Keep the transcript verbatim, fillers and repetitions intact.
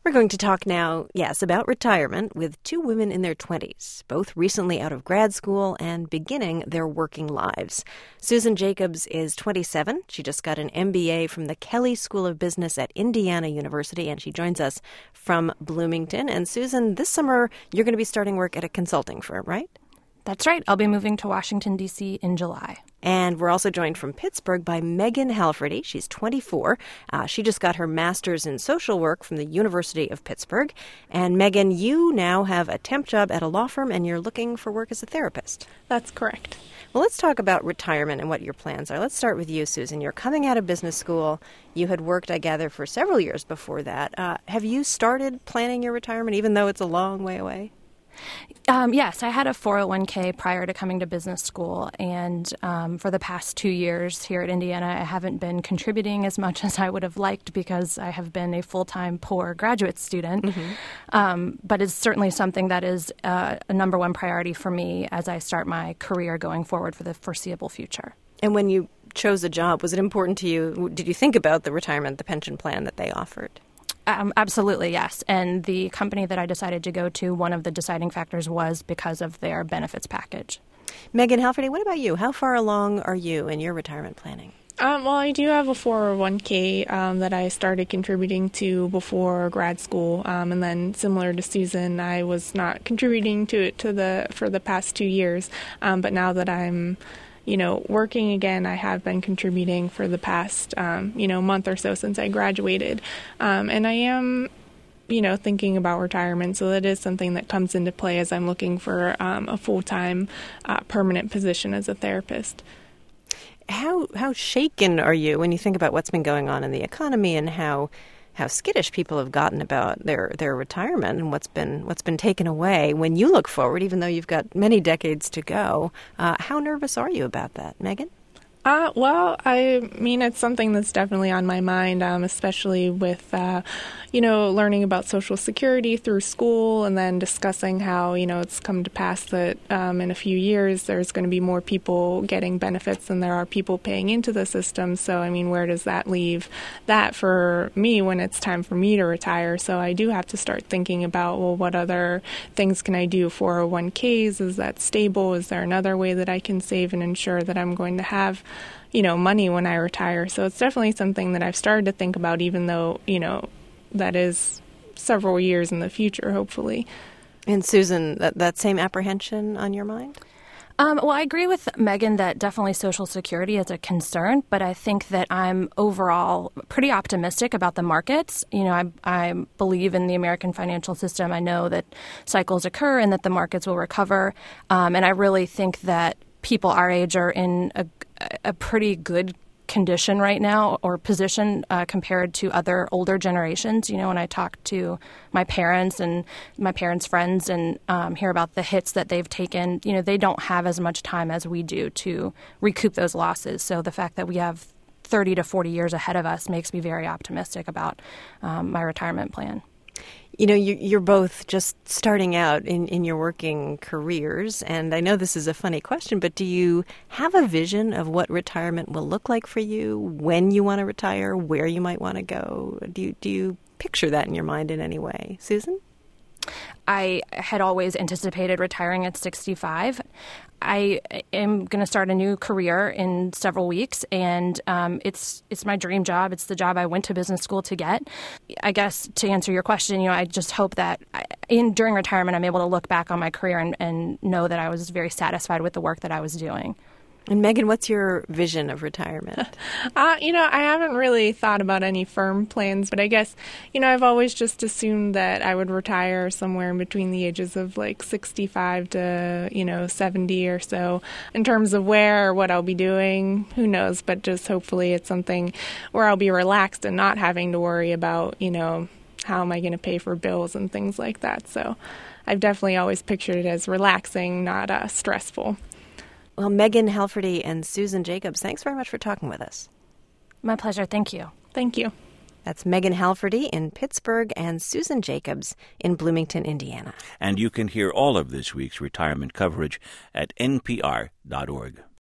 We're going to talk now, yes, about retirement with two women in their twenties, both recently out of grad school and beginning their working lives. Susan Jacobs is twenty-seven. She just got an M B A from the Kelley School of Business at Indiana University, and she joins us from Bloomington. And Susan, this summer you're going to be starting work at a consulting firm, right? That's right. I'll be moving to Washington, D C in July. And we're also joined from Pittsburgh by Megan Halferty. She's twenty-four. Uh, she just got her master's in social work from the University of Pittsburgh. And Megan, you now have a temp job at a law firm, and you're looking for work as a therapist. That's correct. Well, let's talk about retirement and what your plans are. Let's start with you, Susan. You're coming out of business school. You had worked, I gather, for several years before that. Uh, have you started planning your retirement, even though it's a long way away? Um, yes, I had a four oh one k prior to coming to business school, and um, for the past two years here at Indiana, I haven't been contributing as much as I would have liked because I have been a full-time poor graduate student. Mm-hmm. Um, but it's certainly something that is uh, a number one priority for me as I start my career going forward for the foreseeable future. And when you chose a job, was it important to you? Did you think about the retirement, the pension plan that they offered? Um, absolutely, yes. And the company that I decided to go to, one of the deciding factors was because of their benefits package. Megan Halferty, what about you? How far along are you in your retirement planning? Um, well, I do have a four oh one k um, that I started contributing to before grad school, um, and then similar to Susan, I was not contributing to it to the for the past two years. Um, but now that I'm you know, working again, I have been contributing for the past, um, you know, month or so since I graduated. Um, and I am, you know, thinking about retirement. So that is something that comes into play as I'm looking for um, a full-time uh, permanent position as a therapist. How how shaken are you when you think about what's been going on in the economy and how how skittish people have gotten about their, their retirement and what's been what's been taken away? When you look forward, even though you've got many decades to go, uh, how nervous are you about that, Megan? Uh, well, I mean, it's something that's definitely on my mind, um, especially with, uh, you know, learning about Social Security through school and then discussing how, you know, it's come to pass that um, in a few years there's going to be more people getting benefits than there are people paying into the system. So, I mean, where does that leave that for me when it's time for me to retire? So I do have to start thinking about, well, what other things can I do? four oh one k's, is that stable? Is there another way that I can save and ensure that I'm going to have you know, money when I retire? So it's definitely something that I've started to think about, even though, you know, that is several years in the future, hopefully. And Susan, that, that same apprehension on your mind? Um, well, I agree with Megan that definitely Social Security is a concern, but I think that I'm overall pretty optimistic about the markets. You know, I, I believe in the American financial system. I know that cycles occur and that the markets will recover. Um, and I really think that people our age are in a, a pretty good condition right now or position uh, compared to other older generations. You know, when I talk to my parents and my parents' friends and um, hear about the hits that they've taken, you know, they don't have as much time as we do to recoup those losses. So the fact that we have thirty to forty years ahead of us makes me very optimistic about um, my retirement plan. You know, you, you're both just starting out in, in your working careers, and I know this is a funny question, but do you have a vision of what retirement will look like for you, when you want to retire, where you might want to go? Do you, do you picture that in your mind in any way? Susan? I had always anticipated retiring at sixty-five. I am going to start a new career in several weeks, and um, it's it's my dream job. It's the job I went to business school to get. I guess to answer your question, you know, I just hope that I, in during retirement, I'm able to look back on my career and, and know that I was very satisfied with the work that I was doing. And Megan, what's your vision of retirement? uh, you know, I haven't really thought about any firm plans, but I guess, you know, I've always just assumed that I would retire somewhere in between the ages of like sixty-five to, you know, seventy or so. In terms of where or what I'll be doing, who knows, but just hopefully it's something where I'll be relaxed and not having to worry about, you know, how am I going to pay for bills and things like that. So I've definitely always pictured it as relaxing, not uh, stressful. Well, Megan Halferty and Susan Jacobs, thanks very much for talking with us. My pleasure. Thank you. Thank you. That's Megan Halferty in Pittsburgh and Susan Jacobs in Bloomington, Indiana. And you can hear all of this week's retirement coverage at N P R dot org.